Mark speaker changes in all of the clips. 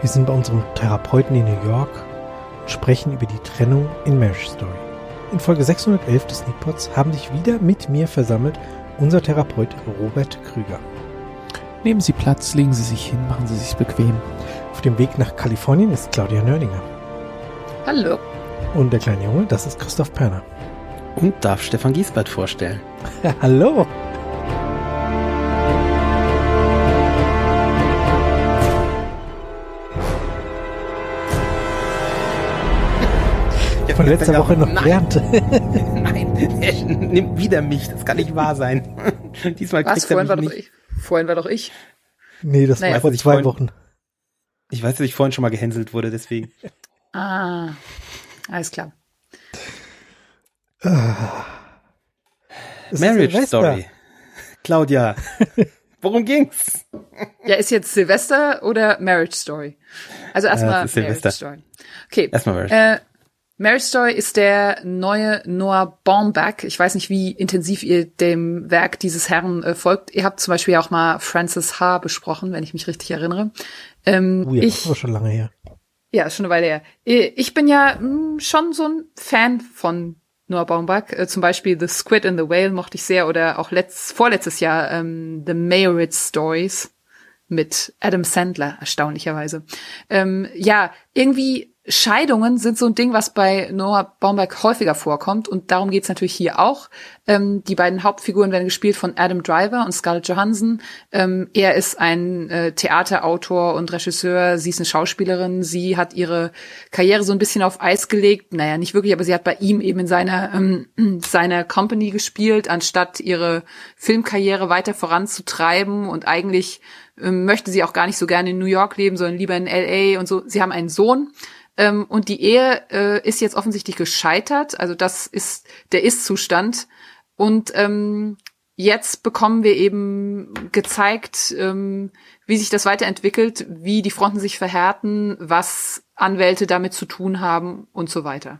Speaker 1: Wir sind bei unserem Therapeuten in New York und sprechen über die Trennung in Marriage Story. In Folge 611 des Sneakpots haben sich wieder mit mir versammelt unser Therapeut Robert Krüger.
Speaker 2: Nehmen Sie Platz, legen Sie sich hin, machen Sie sich bequem.
Speaker 1: Auf dem Weg nach Kalifornien ist Claudia Nördinger.
Speaker 3: Hallo.
Speaker 1: Und der kleine Junge, das ist Christoph Perner.
Speaker 4: Und darf Stefan Giesbert vorstellen.
Speaker 1: Hallo. Von letzter Woche noch gelernt.
Speaker 4: Nein, er nimmt wieder mich. Das kann nicht wahr sein. Diesmal kriegt er mich nicht.
Speaker 3: Vorhin war doch ich.
Speaker 1: Nee, das war vor 2 Wochen.
Speaker 4: Ich weiß, dass ich vorhin schon mal gehänselt wurde, deswegen.
Speaker 3: Ah, alles klar.
Speaker 4: Marriage Story. Claudia, worum ging's?
Speaker 3: Ja, ist jetzt Silvester oder Marriage Story? Also erstmal
Speaker 4: Marriage
Speaker 3: Story. Okay.
Speaker 4: Erstmal Marriage.
Speaker 3: Marriage Story ist der neue Noah Baumbach. Ich weiß nicht, wie intensiv ihr dem Werk dieses Herrn folgt. Ihr habt zum Beispiel auch mal Frances H. besprochen, wenn ich mich richtig erinnere.
Speaker 1: Ja, das war schon lange her.
Speaker 3: Ja, ist schon eine Weile her. Ich bin ja schon so ein Fan von Noah Baumbach. Zum Beispiel The Squid and the Whale mochte ich sehr, oder auch vorletztes Jahr The Mayoritz Stories mit Adam Sandler, erstaunlicherweise. Ja, irgendwie Scheidungen sind so ein Ding, was bei Noah Baumbach häufiger vorkommt, und darum geht's natürlich hier auch. Die beiden Hauptfiguren werden gespielt von Adam Driver und Scarlett Johansson. Er ist ein Theaterautor und Regisseur, sie ist eine Schauspielerin, sie hat ihre Karriere so ein bisschen auf Eis gelegt, naja, nicht wirklich, aber sie hat bei ihm eben in seiner Company gespielt, anstatt ihre Filmkarriere weiter voranzutreiben, und eigentlich möchte sie auch gar nicht so gerne in New York leben, sondern lieber in LA und so. Sie haben einen Sohn. Und die Ehe ist jetzt offensichtlich gescheitert. Also das ist der Ist-Zustand. Und jetzt bekommen wir eben gezeigt, wie sich das weiterentwickelt, wie die Fronten sich verhärten, was Anwälte damit zu tun haben und so weiter.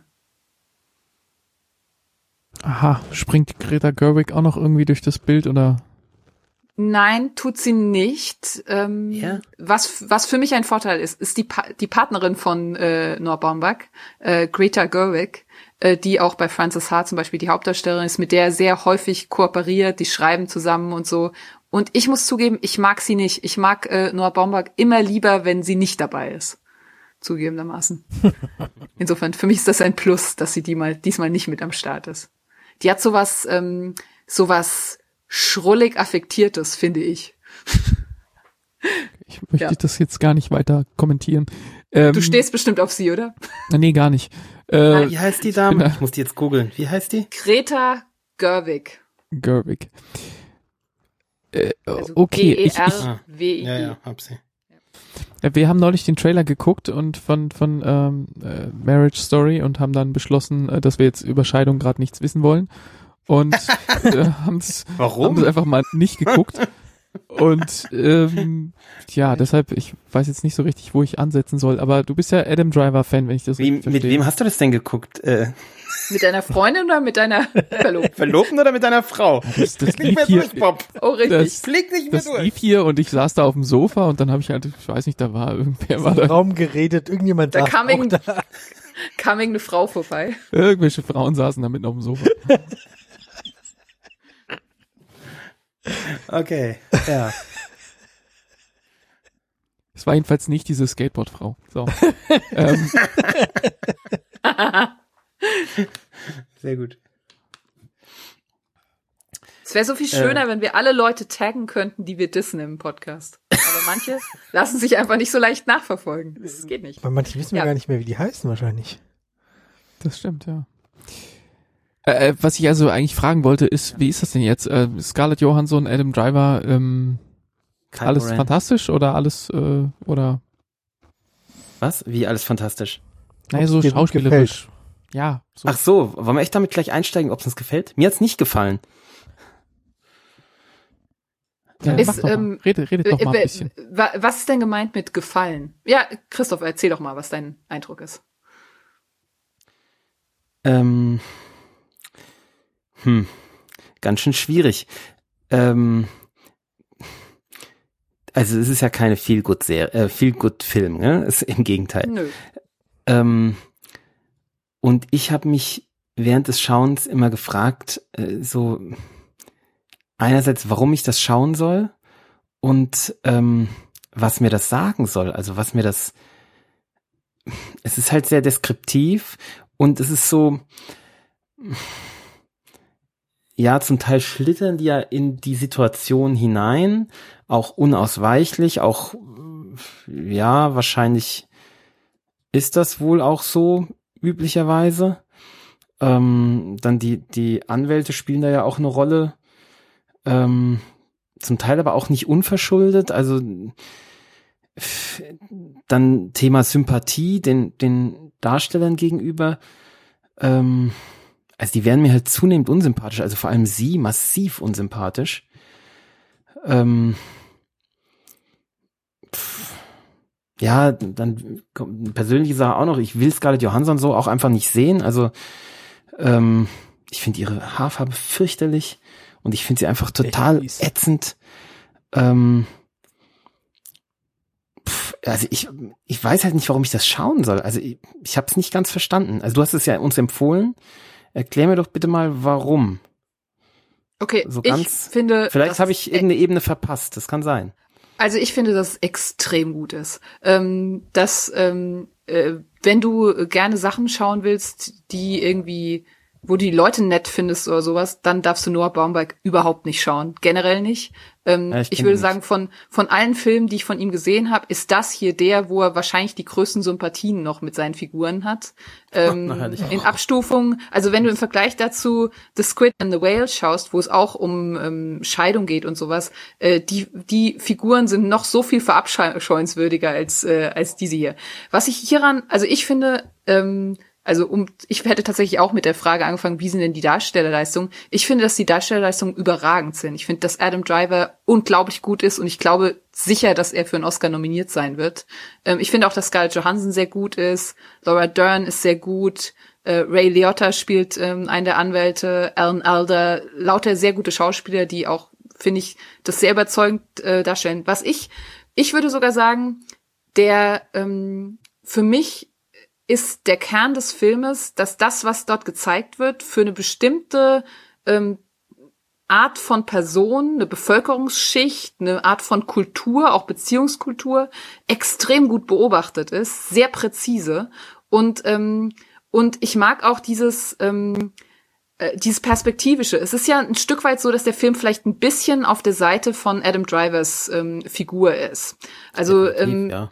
Speaker 2: Aha, springt Greta Gerwig auch noch irgendwie durch das Bild, oder?
Speaker 3: Nein, tut sie nicht.
Speaker 4: Ja.
Speaker 3: Was für mich ein Vorteil ist die Partnerin von Noah Baumbach, Greta Gerwig, die auch bei Frances H. zum Beispiel die Hauptdarstellerin ist, mit der er sehr häufig kooperiert, die schreiben zusammen und so. Und ich muss zugeben, ich mag sie nicht. Ich mag Noah Baumbach immer lieber, wenn sie nicht dabei ist. Zugegebenermaßen. Insofern, für mich ist das ein Plus, dass sie diesmal nicht mit am Start ist. Die hat sowas schrullig Affektiertes, finde ich.
Speaker 2: Ich möchte das jetzt gar nicht weiter kommentieren.
Speaker 3: Du stehst bestimmt auf sie, oder?
Speaker 2: Nee, gar nicht.
Speaker 4: Wie heißt die Dame? Ich muss die jetzt googeln. Wie heißt die?
Speaker 3: Greta Gerwig.
Speaker 2: Gerwig.
Speaker 3: Also
Speaker 2: okay.
Speaker 3: G-E-R-W-I-G.
Speaker 4: Ja, hab sie.
Speaker 2: Wir haben neulich den Trailer geguckt und von Marriage Story und haben dann beschlossen, dass wir jetzt über Scheidung gerade nichts wissen wollen. Und haben es einfach mal nicht geguckt. Und deshalb, ich weiß jetzt nicht so richtig, wo ich ansetzen soll, aber du bist ja Adam Driver-Fan, wenn ich das richtig verstehe.
Speaker 4: Mit wem hast du das denn geguckt?
Speaker 3: Mit deiner Freundin oder mit deiner Verlobten?
Speaker 4: Verlobten oder mit deiner Frau?
Speaker 2: Das
Speaker 4: lief
Speaker 2: lief
Speaker 4: mir
Speaker 2: hier,
Speaker 4: durch, Bob.
Speaker 3: Oh, richtig.
Speaker 4: Fliegt nicht mehr
Speaker 2: das
Speaker 4: durch.
Speaker 2: lief hier und ich saß da auf dem Sofa und dann habe ich halt, ich weiß nicht, da war irgendwer, war
Speaker 1: Im
Speaker 2: da.
Speaker 1: Raum geredet, irgendjemand
Speaker 3: Da
Speaker 1: saß
Speaker 3: kam
Speaker 1: auch da.
Speaker 3: eine Frau vorbei.
Speaker 2: Irgendwelche Frauen saßen da mitten auf dem Sofa.
Speaker 4: Okay, ja.
Speaker 2: Es war jedenfalls nicht diese Skateboard-Frau. So.
Speaker 4: Sehr gut.
Speaker 3: Es wäre so viel schöner, wenn wir alle Leute taggen könnten, die wir dissen im Podcast. Aber manche lassen sich einfach nicht so leicht nachverfolgen. Das geht nicht.
Speaker 1: Weil manche wissen wir gar nicht mehr, wie die heißen wahrscheinlich.
Speaker 2: Das stimmt, ja. Was ich also eigentlich fragen wollte, ist, wie ist das denn jetzt? Scarlett Johansson, Adam Driver, alles fantastisch oder alles, oder?
Speaker 4: Was? Wie alles fantastisch?
Speaker 2: Naja, so
Speaker 1: dir gut
Speaker 2: schauspielerisch. Ja. So.
Speaker 4: Ach so, wollen wir echt damit gleich einsteigen, ob es uns gefällt? Mir hat's nicht gefallen.
Speaker 2: Ja,
Speaker 3: Ist,
Speaker 2: mach doch mal. Redet doch mal ein bisschen.
Speaker 3: Was ist denn gemeint mit gefallen? Ja, Christoph, erzähl doch mal, was dein Eindruck ist.
Speaker 4: Ganz schön schwierig. also es ist ja keine Feel-Good-Film, ne? Im Gegenteil.
Speaker 3: Nö.
Speaker 4: Und ich habe mich während des Schauens immer gefragt, so einerseits, warum ich das schauen soll und was mir das sagen soll. Also es ist halt sehr deskriptiv und es ist so, ja, zum Teil schlittern die ja in die Situation hinein, auch unausweichlich, auch, ja, wahrscheinlich ist das wohl auch so, üblicherweise. Dann die Anwälte spielen da ja auch eine Rolle, zum Teil aber auch nicht unverschuldet, also dann Thema Sympathie den Darstellern gegenüber, also die werden mir halt zunehmend unsympathisch, also vor allem sie massiv unsympathisch. Ja, dann kommt eine persönliche Sache auch noch, ich will Scarlett Johansson so auch einfach nicht sehen, also ich finde ihre Haarfarbe fürchterlich und ich finde sie einfach total ätzend. Also ich weiß halt nicht, warum ich das schauen soll, also ich habe es nicht ganz verstanden. Also du hast es ja uns empfohlen. Erklär mir doch bitte mal, warum.
Speaker 3: Okay,
Speaker 4: so
Speaker 3: ich finde...
Speaker 4: Vielleicht habe ich irgendeine Ebene verpasst, das kann sein.
Speaker 3: Also ich finde, dass es extrem gut ist. Wenn du gerne Sachen schauen willst, die irgendwie, wo du die Leute nett findest oder sowas, dann darfst du Noah Baumbach überhaupt nicht schauen. Generell nicht. Ich würde sagen, von allen Filmen, die ich von ihm gesehen habe, ist das hier der, wo er wahrscheinlich die größten Sympathien noch mit seinen Figuren hat. In Abstufung, also wenn du im Vergleich dazu The Squid and the Whale schaust, wo es auch um Scheidung geht und sowas, die Figuren sind noch so viel verabscheuenswürdiger als diese hier. Was ich hieran, also ich finde, ich hätte tatsächlich auch mit der Frage angefangen, wie sind denn die Darstellerleistungen? Ich finde, dass die Darstellerleistungen überragend sind. Ich finde, dass Adam Driver unglaublich gut ist und ich glaube sicher, dass er für einen Oscar nominiert sein wird. Ich finde auch, dass Scarlett Johansson sehr gut ist. Laura Dern ist sehr gut. Ray Liotta spielt einen der Anwälte. Alan Alda. Lauter sehr gute Schauspieler, die auch, finde ich, das sehr überzeugend darstellen. Was ich würde sogar sagen, für mich ist der Kern des Filmes, dass das, was dort gezeigt wird, für eine bestimmte Art von Person, eine Bevölkerungsschicht, eine Art von Kultur, auch Beziehungskultur, extrem gut beobachtet ist, sehr präzise. Und ich mag auch dieses Perspektivische. Es ist ja ein Stück weit so, dass der Film vielleicht ein bisschen auf der Seite von Adam Drivers Figur ist. Also
Speaker 4: ja.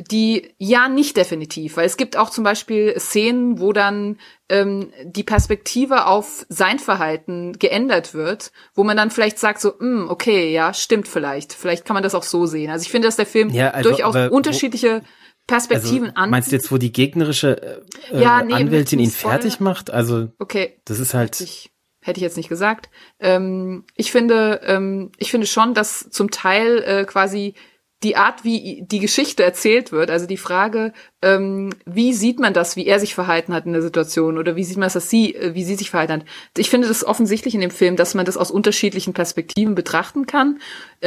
Speaker 3: Nicht definitiv, weil es gibt auch zum Beispiel Szenen, wo dann die Perspektive auf sein Verhalten geändert wird, wo man dann vielleicht sagt so, okay, ja, stimmt vielleicht kann man das auch so sehen. Also ich finde, dass der Film durchaus unterschiedliche Perspektiven
Speaker 4: annimmt. Meinst du jetzt, wo die gegnerische Anwältin ihn fertig macht? Also
Speaker 3: okay,
Speaker 4: das ist halt...
Speaker 3: Hätte ich jetzt nicht gesagt. Ich finde schon, dass zum Teil quasi die Art, wie die Geschichte erzählt wird, also die Frage, wie sieht man das, wie er sich verhalten hat in der Situation oder wie sieht man das, wie sie sich verhalten hat. Ich finde das offensichtlich in dem Film, dass man das aus unterschiedlichen Perspektiven betrachten kann.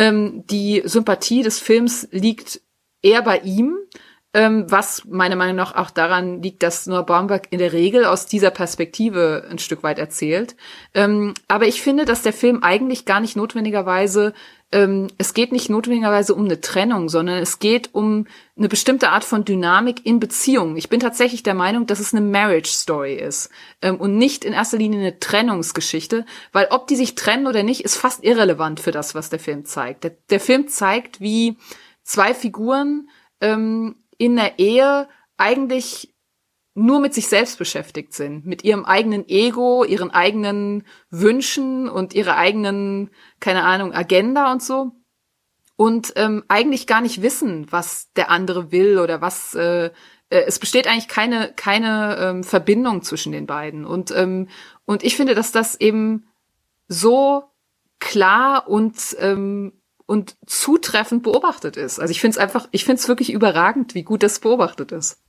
Speaker 3: Die Sympathie des Films liegt eher bei ihm, was meiner Meinung nach auch daran liegt, dass Noah Baumbach in der Regel aus dieser Perspektive ein Stück weit erzählt. Aber ich finde, dass der Film eigentlich gar nicht notwendigerweise es geht nicht notwendigerweise um eine Trennung, sondern es geht um eine bestimmte Art von Dynamik in Beziehungen. Ich bin tatsächlich der Meinung, dass es eine Marriage Story ist und nicht in erster Linie eine Trennungsgeschichte, weil ob die sich trennen oder nicht, ist fast irrelevant für das, was der Film zeigt. Der Film zeigt, wie zwei Figuren in der Ehe eigentlich nur mit sich selbst beschäftigt sind, mit ihrem eigenen Ego, ihren eigenen Wünschen und ihrer eigenen, keine Ahnung, Agenda und so und eigentlich gar nicht wissen, was der andere will oder was es besteht eigentlich keine Verbindung zwischen den beiden und ich finde, dass das eben so klar und zutreffend beobachtet ist. Also ich finde es wirklich überragend, wie gut das beobachtet ist.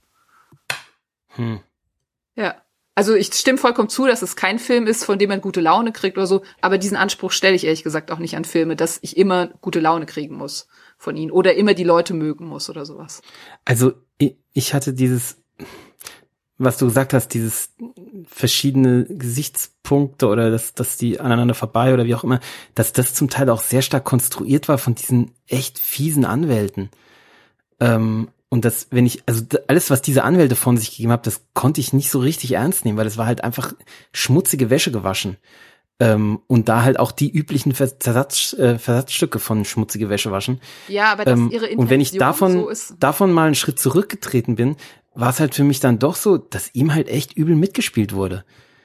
Speaker 3: Ja, also ich stimme vollkommen zu, dass es kein Film ist, von dem man gute Laune kriegt oder so, aber diesen Anspruch stelle ich ehrlich gesagt auch nicht an Filme, dass ich immer gute Laune kriegen muss. von ihnen oder immer die Leute mögen muss oder sowas.
Speaker 4: Also ich hatte dieses, was du gesagt hast, dieses verschiedene Gesichtspunkte oder dass die aneinander vorbei oder wie auch immer, dass das zum Teil auch sehr stark konstruiert war von diesen echt fiesen Anwälten. Und das, alles, was diese Anwälte von sich gegeben haben, das konnte ich nicht so richtig ernst nehmen, weil das war halt einfach schmutzige Wäsche gewaschen. Und da halt auch die üblichen Versatzstücke von schmutzige Wäsche waschen.
Speaker 3: Ja, aber das ihre Intention
Speaker 4: und wenn ich
Speaker 3: so ist.
Speaker 4: davon mal einen Schritt zurückgetreten bin, war es halt für mich dann doch so, dass ihm halt echt übel mitgespielt wurde.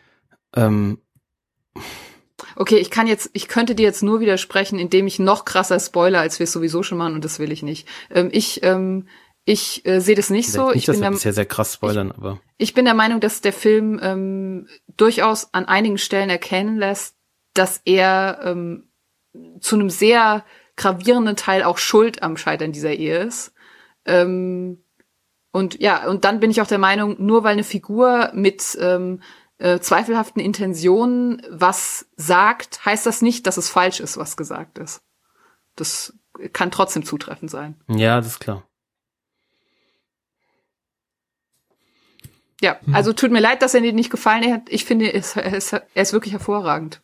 Speaker 3: Okay, ich könnte dir jetzt nur widersprechen, indem ich noch krasser spoiler, als wir es sowieso schon machen, und das will ich nicht. Ich sehe das nicht so.
Speaker 4: Nicht, dass wir bisher sehr krass spoilern, aber
Speaker 3: ich bin der Meinung, dass der Film durchaus an einigen Stellen erkennen lässt, dass er zu einem sehr gravierenden Teil auch schuld am Scheitern dieser Ehe ist. Und dann bin ich auch der Meinung, nur weil eine Figur mit zweifelhaften Intentionen was sagt, heißt das nicht, dass es falsch ist, was gesagt ist. Das kann trotzdem zutreffend sein.
Speaker 4: Ja, das ist klar.
Speaker 3: Ja, also tut mir leid, dass er dir nicht gefallen hat. Ich finde, er ist wirklich hervorragend.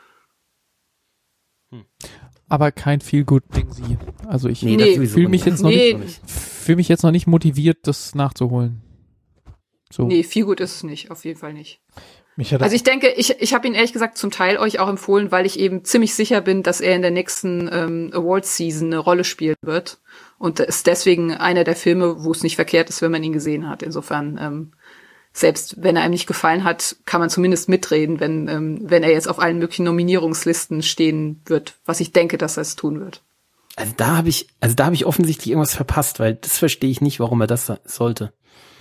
Speaker 2: Aber kein Feel-Good-Ding sie. Also ich
Speaker 3: fühle
Speaker 2: mich jetzt noch nicht motiviert, das nachzuholen. So.
Speaker 3: Nee, Feel-Good ist es nicht, auf jeden Fall nicht. Also ich denke, ich habe ihn ehrlich gesagt zum Teil euch auch empfohlen, weil ich eben ziemlich sicher bin, dass er in der nächsten Awards-Season eine Rolle spielen wird. Und ist deswegen einer der Filme, wo es nicht verkehrt ist, wenn man ihn gesehen hat. Insofern, selbst wenn er einem nicht gefallen hat, kann man zumindest mitreden, wenn er jetzt auf allen möglichen Nominierungslisten stehen wird, was ich denke, dass er es tun wird.
Speaker 4: Also da habe ich offensichtlich irgendwas verpasst, weil das verstehe ich nicht, warum er das sollte.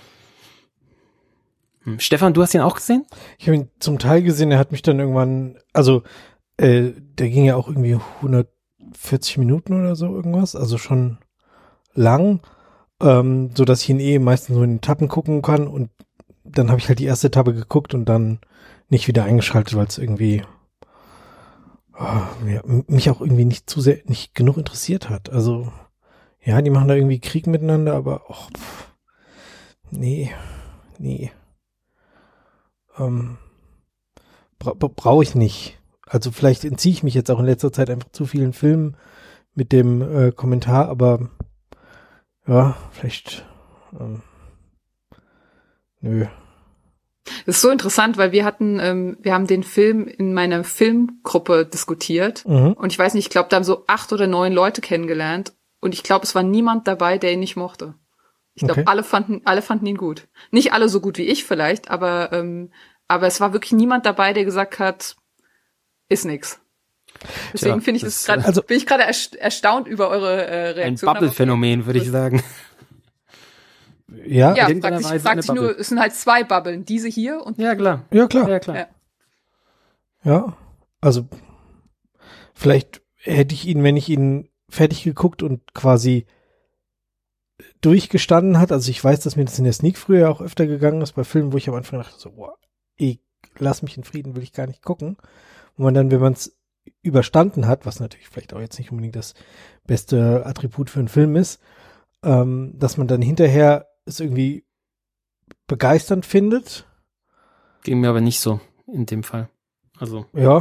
Speaker 4: Stefan, du hast ihn auch gesehen?
Speaker 1: Ich habe ihn zum Teil gesehen, er hat mich dann irgendwann, also der ging ja auch irgendwie 140 Minuten oder so irgendwas, also schon lang, so dass ich ihn meistens so in Etappen gucken kann, und dann habe ich halt die erste Etappe geguckt und dann nicht wieder eingeschaltet, weil es irgendwie mich auch irgendwie nicht genug interessiert hat. Also ja, die machen da irgendwie Krieg miteinander, aber nee. Brauche ich nicht. Also vielleicht entziehe ich mich jetzt auch in letzter Zeit einfach zu vielen Filmen mit dem Kommentar, aber ja, vielleicht nö.
Speaker 3: Das ist so interessant, weil wir haben den Film in meiner Filmgruppe diskutiert, und ich weiß nicht, ich glaube, da haben so 8 oder 9 Leute kennengelernt, und ich glaube, es war niemand dabei, der ihn nicht mochte. Ich glaube, alle fanden ihn gut. Nicht alle so gut wie ich vielleicht, aber es war wirklich niemand dabei, der gesagt hat, ist nix. Deswegen finde ich das gerade, bin ich gerade erstaunt über eure Reaktion.
Speaker 4: Ein Bubble-Phänomen, würde ich sagen.
Speaker 1: Ja,
Speaker 3: fragt sich nur, es sind halt 2 Bubbeln, diese hier und
Speaker 4: ja, klar.
Speaker 1: Ja, klar. Ja, also vielleicht hätte ich ihn, wenn ich ihn fertig geguckt und quasi durchgestanden hat, also ich weiß, dass mir das in der Sneak früher auch öfter gegangen ist, bei Filmen, wo ich am Anfang dachte so, lass mich in Frieden, will ich gar nicht gucken. Und man dann, wenn man es überstanden hat, was natürlich vielleicht auch jetzt nicht unbedingt das beste Attribut für einen Film ist, dass man dann hinterher es irgendwie begeisternd findet.
Speaker 4: Ging mir aber nicht so in dem Fall.
Speaker 1: Ja.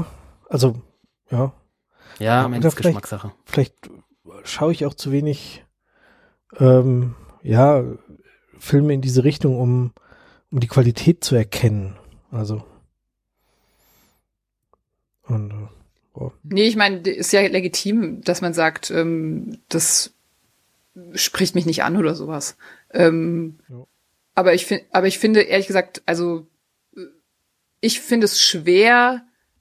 Speaker 4: Ja, am Ende ist Geschmackssache.
Speaker 1: Vielleicht schaue ich auch zu wenig Filme in diese Richtung, um die Qualität zu erkennen. Also und
Speaker 3: Nee, ich meine, ist ja legitim, dass man sagt, das spricht mich nicht an oder sowas. Aber ich finde, ehrlich gesagt, also ich finde es schwer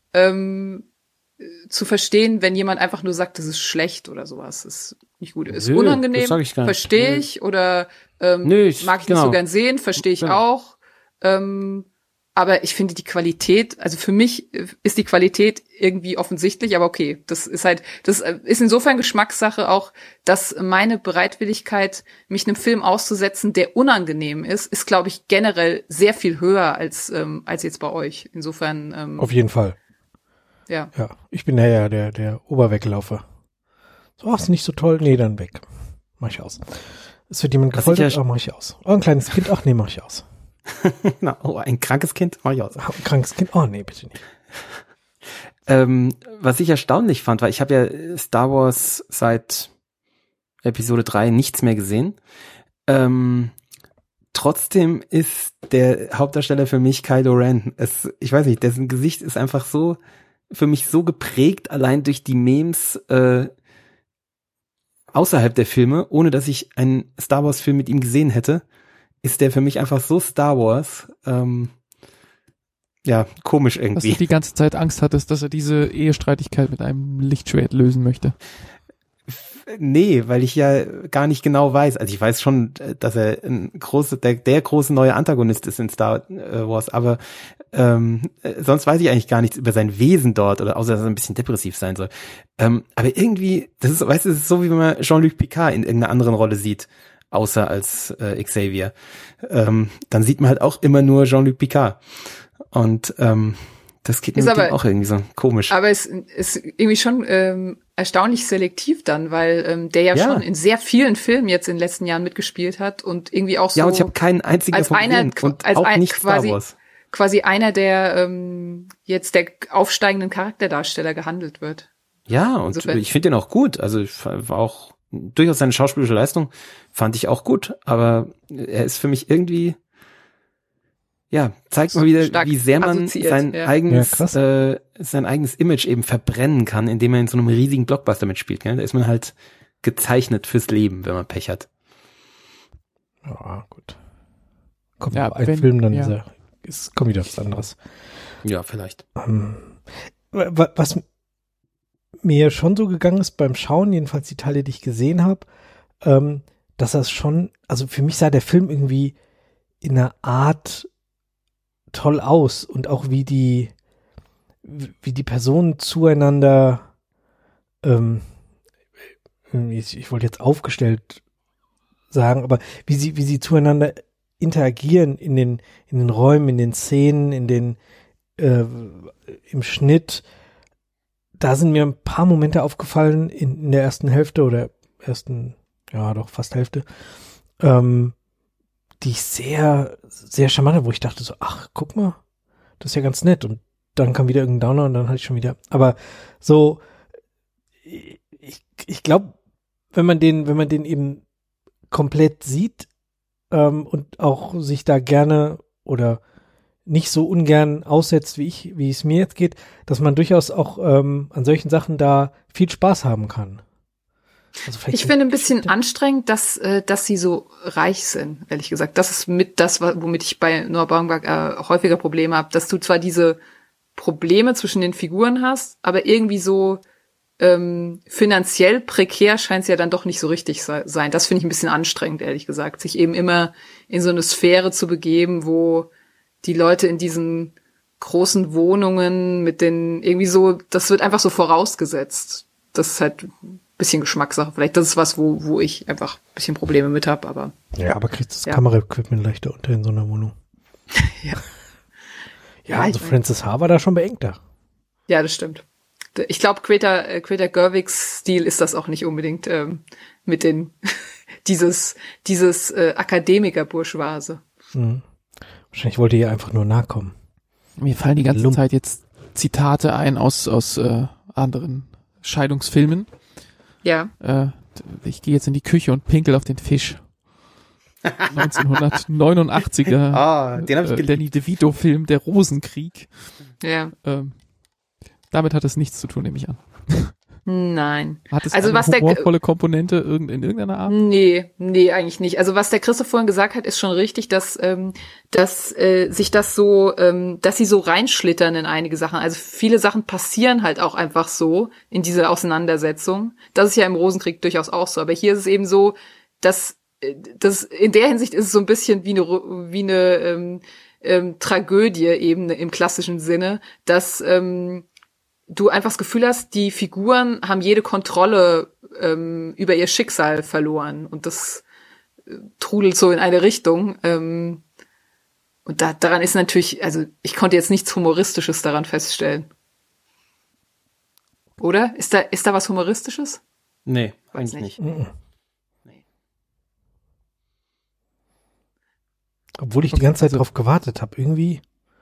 Speaker 3: zu verstehen, wenn jemand einfach nur sagt, das ist schlecht oder sowas. Das ist nicht gut. Ist unangenehm, verstehe ich. Oder mag ich nicht so gern sehen, verstehe ich auch. Aber ich finde die Qualität, also für mich ist die Qualität irgendwie offensichtlich, aber okay, das ist insofern Geschmackssache auch, dass meine Bereitwilligkeit, mich einem Film auszusetzen, der unangenehm ist, glaube ich, generell sehr viel höher als jetzt bei euch. Insofern
Speaker 1: auf jeden Fall.
Speaker 3: Ja.
Speaker 1: Ja, ich bin ja der Oberweglaufer. So, ist nicht so toll. Nee, dann weg. Mach ich aus. Es wird jemand gefoltert, mach ich aus. Oh, ein kleines Kind, ach nee, mach ich aus.
Speaker 4: Oh, ein krankes Kind, mach ich aus.
Speaker 1: Ein krankes Kind, oh nee, bitte nicht.
Speaker 4: Was ich erstaunlich fand, weil ich habe ja Star Wars seit Episode 3 nichts mehr gesehen. Trotzdem ist der Hauptdarsteller für mich Kylo Ren. Ich weiß nicht, dessen Gesicht ist einfach so, für mich so geprägt, allein durch die Memes außerhalb der Filme, ohne dass ich einen Star Wars Film mit ihm gesehen hätte, ist der für mich einfach so Star Wars. Ja, komisch irgendwie.
Speaker 2: Dass du die ganze Zeit Angst hattest, dass er diese Ehestreitigkeit mit einem Lichtschwert lösen möchte.
Speaker 4: Nee, weil ich ja gar nicht genau weiß. Also ich weiß schon, dass er der große neue Antagonist ist in Star Wars, aber sonst weiß ich eigentlich gar nichts über sein Wesen dort, oder außer dass er ein bisschen depressiv sein soll. Aber irgendwie, das ist so, wie wenn man Jean-Luc Picard in irgendeiner anderen Rolle sieht, außer als Xavier. Dann sieht man halt auch immer nur Jean-Luc Picard. Und das geht mir auch irgendwie so komisch.
Speaker 3: Aber es ist irgendwie schon erstaunlich selektiv dann, weil der ja schon in sehr vielen Filmen jetzt in den letzten Jahren mitgespielt hat und irgendwie auch so.
Speaker 4: Ja, und ich habe keinen einzigen
Speaker 3: als einer,
Speaker 4: und
Speaker 3: als
Speaker 4: auch
Speaker 3: ein,
Speaker 4: nicht Star Wars.
Speaker 3: Quasi einer der jetzt der aufsteigenden Charakterdarsteller gehandelt wird.
Speaker 4: Ja, und insofern. Ich finde den auch gut. Also war auch durchaus seine schauspielerische Leistung fand ich auch gut, aber er ist für mich irgendwie zeigt mal wieder, wie sehr man sein eigenes Image eben verbrennen kann, indem man in so einem riesigen Blockbuster mitspielt. Gell? Da ist man halt gezeichnet fürs Leben, wenn man Pech hat.
Speaker 1: Ja, gut. Kommt ja, ein Film, dann kommt wieder was anderes.
Speaker 4: Ja, vielleicht.
Speaker 1: Was mir schon so gegangen ist beim Schauen, jedenfalls die Teile, die ich gesehen habe, dass das schon, also für mich sah der Film irgendwie in einer Art toll aus und auch wie die Personen zueinander ich wollte jetzt aufgestellt sagen, aber wie sie zueinander interagieren in den Räumen, in den Szenen, im Schnitt. Da sind mir ein paar Momente aufgefallen in der ersten Hälfte oder fast Hälfte, die ich sehr, sehr charmant, wo ich dachte so, ach, guck mal, das ist ja ganz nett. Und dann kam wieder irgendein Downer und dann hatte ich schon wieder, aber so, ich glaube, wenn man den eben komplett sieht, und auch sich da gerne oder nicht so ungern aussetzt, wie es mir jetzt geht, dass man durchaus auch an solchen Sachen da viel Spaß haben kann. Also
Speaker 3: ich finde ein bisschen anstrengend, dass sie so reich sind, ehrlich gesagt. Das ist mit das, womit ich bei Noah Baumbach häufiger Probleme habe, dass du zwar diese Probleme zwischen den Figuren hast, aber irgendwie so finanziell prekär scheint es ja dann doch nicht so richtig sein. Das finde ich ein bisschen anstrengend, ehrlich gesagt, sich eben immer in so eine Sphäre zu begeben, wo die Leute in diesen großen Wohnungen mit den irgendwie so, das wird einfach so vorausgesetzt. Das ist halt ein bisschen Geschmackssache. Vielleicht das ist was, wo ich einfach ein bisschen Probleme mit habe, aber.
Speaker 1: Ja, aber kriegst das Kameraequipment leichter unter in so einer Wohnung. Ja, also Francis H. war da schon beengter. Ja,
Speaker 3: das stimmt. Ich glaube, Greta Gerwigs Stil ist das auch nicht unbedingt mit den dieses Akademiker-Bourgeoise.
Speaker 1: Mhm. Wahrscheinlich wollte ihr einfach nur nahe kommen.
Speaker 2: Mir fallen die ganze Zeit jetzt Zitate ein aus anderen Scheidungsfilmen.
Speaker 3: Ja.
Speaker 2: Ich gehe jetzt in die Küche und pinkel auf den Fisch. 1989er
Speaker 4: den hab ich geliebt.
Speaker 2: Danny DeVito-Film Der Rosenkrieg.
Speaker 3: Ja.
Speaker 2: Damit hat es nichts zu tun, nehme ich an.
Speaker 3: Nein.
Speaker 2: Hat es eine humorvolle Komponente in irgendeiner Art?
Speaker 3: Nee, eigentlich nicht. Also was der Christoph vorhin gesagt hat, ist schon richtig, dass sich das so, dass sie so reinschlittern in einige Sachen. Also viele Sachen passieren halt auch einfach so in dieser Auseinandersetzung. Das ist ja im Rosenkrieg durchaus auch so. Aber hier ist es eben so, dass das in der Hinsicht ist es so ein bisschen wie eine Tragödie eben im klassischen Sinne, dass du einfach das Gefühl hast, die Figuren haben jede Kontrolle über ihr Schicksal verloren und das trudelt so in eine Richtung. Und daran ist natürlich, also ich konnte jetzt nichts Humoristisches daran feststellen. Oder? Ist da was Humoristisches?
Speaker 4: Nee, eigentlich nicht.
Speaker 1: Mhm. Obwohl ich die ganze Zeit drauf gewartet habe, irgendwie.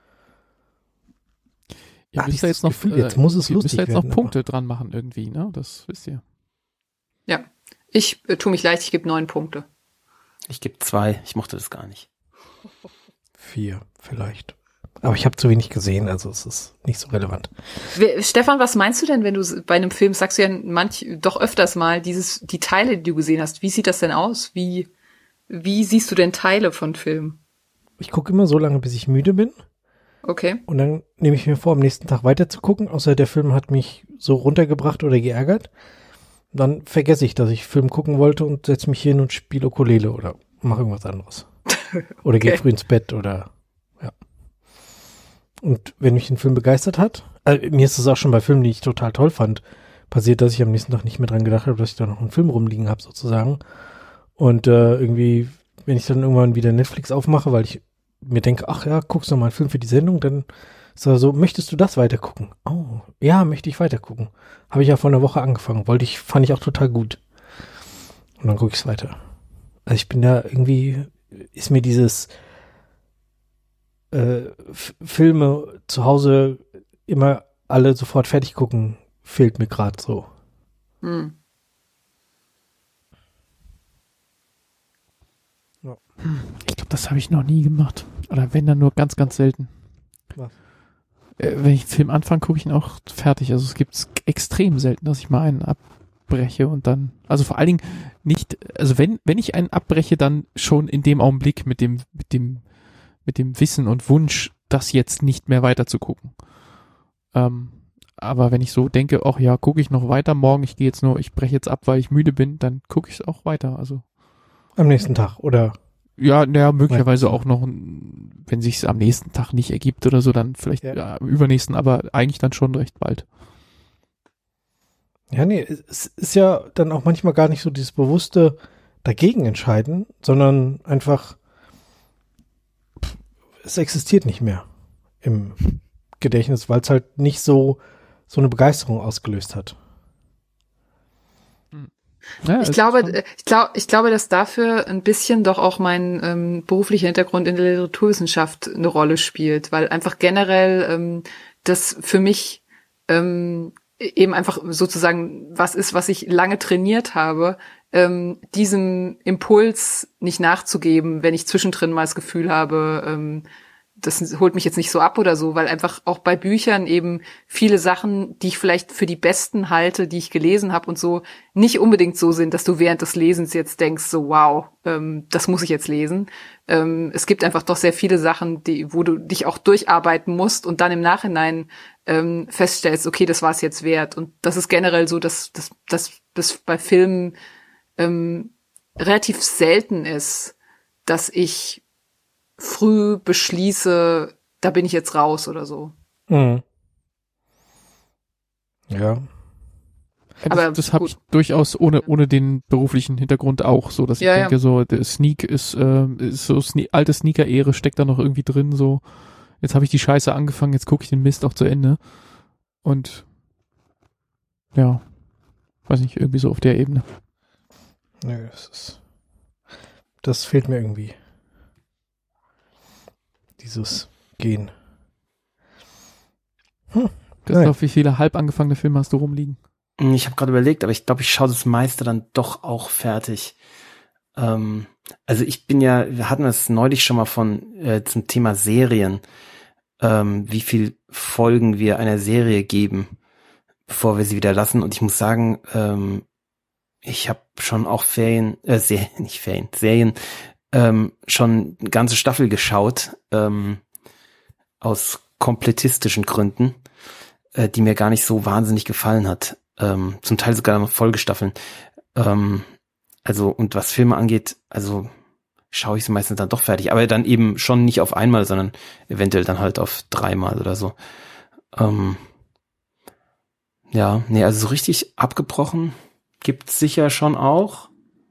Speaker 2: Ihr müsst da jetzt noch,
Speaker 1: Gefühl, jetzt muss es lustig
Speaker 2: jetzt
Speaker 1: werden,
Speaker 2: noch Punkte dran machen irgendwie, ne? Das wisst ihr.
Speaker 3: Ja, ich tue mich leicht, ich gebe 9 Punkte.
Speaker 4: Ich gebe 2, ich mochte das gar nicht.
Speaker 1: 4 vielleicht. Aber ich habe zu wenig gesehen, also es ist nicht so relevant.
Speaker 3: Stefan, was meinst du denn, wenn du bei einem Film, sagst du ja doch öfters mal, die Teile, die du gesehen hast, wie sieht das denn aus? Wie siehst du denn Teile von Filmen?
Speaker 1: Ich gucke immer so lange, bis ich müde bin.
Speaker 3: Okay.
Speaker 1: Und dann nehme ich mir vor, am nächsten Tag weiter zu gucken, außer der Film hat mich so runtergebracht oder geärgert. Dann vergesse ich, dass ich Film gucken wollte und setze mich hin und spiele Ukulele oder mache irgendwas anderes. Oder gehe früh ins Bett oder ja. Und wenn mich ein Film begeistert hat, mir ist es auch schon bei Filmen, die ich total toll fand, passiert, dass ich am nächsten Tag nicht mehr dran gedacht habe, dass ich da noch einen Film rumliegen habe sozusagen. Und irgendwie, wenn ich dann irgendwann wieder Netflix aufmache, weil ich mir denke, ach ja, guckst du mal einen Film für die Sendung, dann ist er so, möchtest du das weiter gucken? Oh, ja, möchte ich weiter gucken. Habe ich ja vor einer Woche angefangen, fand ich auch total gut. Und dann gucke ich es weiter. Also ich bin da irgendwie, ist mir dieses Filme zu Hause immer alle sofort fertig gucken, fehlt mir gerade so.
Speaker 3: Hm.
Speaker 1: Ja.
Speaker 2: Ich glaube, das habe ich noch nie gemacht. Oder wenn, dann nur ganz, ganz selten.
Speaker 1: Was?
Speaker 2: Wenn ich einen Film anfange, gucke ich ihn auch fertig. Also es gibt extrem selten, dass ich mal einen abbreche und dann, also vor allen Dingen nicht, also wenn ich einen abbreche, dann schon in dem Augenblick mit dem Wissen und Wunsch, das jetzt nicht mehr weiter zu gucken. Aber wenn ich so denke, ach ja, gucke ich noch weiter, morgen, ich breche jetzt ab, weil ich müde bin, dann gucke ich es auch weiter. Also
Speaker 1: Am nächsten Tag, oder?
Speaker 2: ja, möglicherweise auch noch, wenn sich's am nächsten Tag nicht ergibt oder so, dann vielleicht übernächsten, aber eigentlich dann schon recht bald.
Speaker 1: Ja, nee, es ist ja dann auch manchmal gar nicht so dieses bewusste dagegen entscheiden, sondern einfach es existiert nicht mehr im Gedächtnis, weil es halt nicht so eine Begeisterung ausgelöst hat.
Speaker 3: Ja, ich glaube, dass dafür ein bisschen doch auch mein beruflicher Hintergrund in der Literaturwissenschaft eine Rolle spielt, weil einfach generell das für mich eben einfach sozusagen was ist, was ich lange trainiert habe, diesem Impuls nicht nachzugeben, wenn ich zwischendrin mal das Gefühl habe, das holt mich jetzt nicht so ab oder so, weil einfach auch bei Büchern eben viele Sachen, die ich vielleicht für die besten halte, die ich gelesen habe und so, nicht unbedingt so sind, dass du während des Lesens jetzt denkst, so wow, das muss ich jetzt lesen. Es gibt einfach doch sehr viele Sachen, wo du dich auch durcharbeiten musst und dann im Nachhinein feststellst, okay, das war es jetzt wert. Und das ist generell so, dass bei Filmen relativ selten ist, dass ich früh beschließe, da bin ich jetzt raus oder so.
Speaker 1: Mhm. Ja.
Speaker 2: Aber das habe ich durchaus ohne den beruflichen Hintergrund auch, so dass ich denke, so der Sneak ist so alte Sneaker-Ehre steckt da noch irgendwie drin, so jetzt habe ich die Scheiße angefangen, jetzt gucke ich den Mist auch zu Ende und ja, weiß nicht, irgendwie so auf der Ebene.
Speaker 1: Nö, das fehlt mir irgendwie. Dieses Gehen.
Speaker 2: Christoph, wie viele halb angefangene Filme hast du rumliegen?
Speaker 4: Ich habe gerade überlegt, aber ich glaube, ich schaue das meiste dann doch auch fertig. Also wir hatten das neulich schon mal zum Thema Serien, wie viel Folgen wir einer Serie geben, bevor wir sie wieder lassen. Und ich muss sagen, ich habe schon auch Serien, schon eine ganze Staffel geschaut, aus komplettistischen Gründen, die mir gar nicht so wahnsinnig gefallen hat. Zum Teil sogar noch Folgestaffeln. Und was Filme angeht, also schaue ich sie meistens dann doch fertig. Aber dann eben schon nicht auf einmal, sondern eventuell dann halt auf 3-mal oder so. Also so richtig abgebrochen gibt's sicher schon auch.